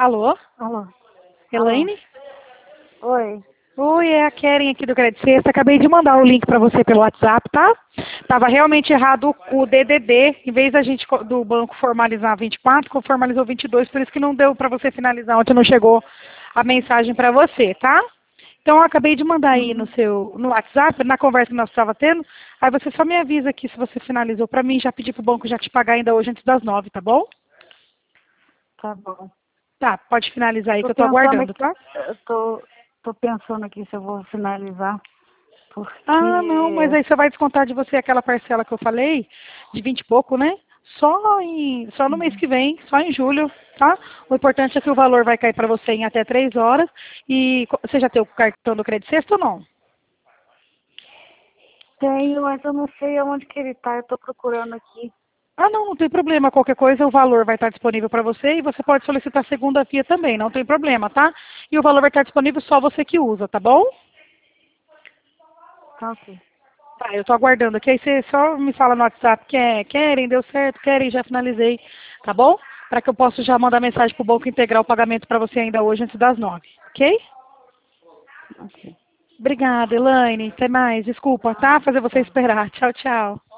Alô? Alô? Alô? Elaine? Oi. Oi, é a Keren aqui do Credit Sexta. Acabei de mandar o link para você pelo WhatsApp, tá? Tava realmente errado o DDD. Em vez da gente do banco formalizar 24, formalizou 22, por isso que não deu para você finalizar ontem, não chegou a mensagem para você, tá? Então eu acabei de mandar aí Uhum. no WhatsApp, na conversa que nós estava tendo. Aí você só me avisa aqui se você finalizou para mim, já pedi pro banco já te pagar ainda hoje antes das 9, tá bom? Tá bom. Tá, pode finalizar aí Tô que eu tô pensando aguardando, aqui, tá? tô pensando aqui se eu vou finalizar, Ah, não, mas porque aí você vai descontar de você aquela parcela que eu falei, de 20 e pouco, né? Só no mês uhum. que vem, só em julho, tá? O importante é que o valor vai cair para você em até 3 horas. E você já tem o cartão do Credit Sexto ou não? Tenho, mas eu não sei aonde que ele tá. Eu tô procurando aqui. Ah, não, não tem problema. Qualquer coisa, o valor vai estar disponível para você e você pode solicitar segunda via também, não tem problema, tá? E o valor vai estar disponível só você que usa, tá bom? Tá ok. Tá, eu tô aguardando aqui. Aí você só me fala no WhatsApp que querem, deu certo, querem, já finalizei, tá bom? Para que eu possa já mandar mensagem pro banco integrar o pagamento para você ainda hoje antes das 9, ok? Ok. Obrigada, Elaine. Até mais. Desculpa, tá? Fazer você Tá. esperar. Tchau, tchau.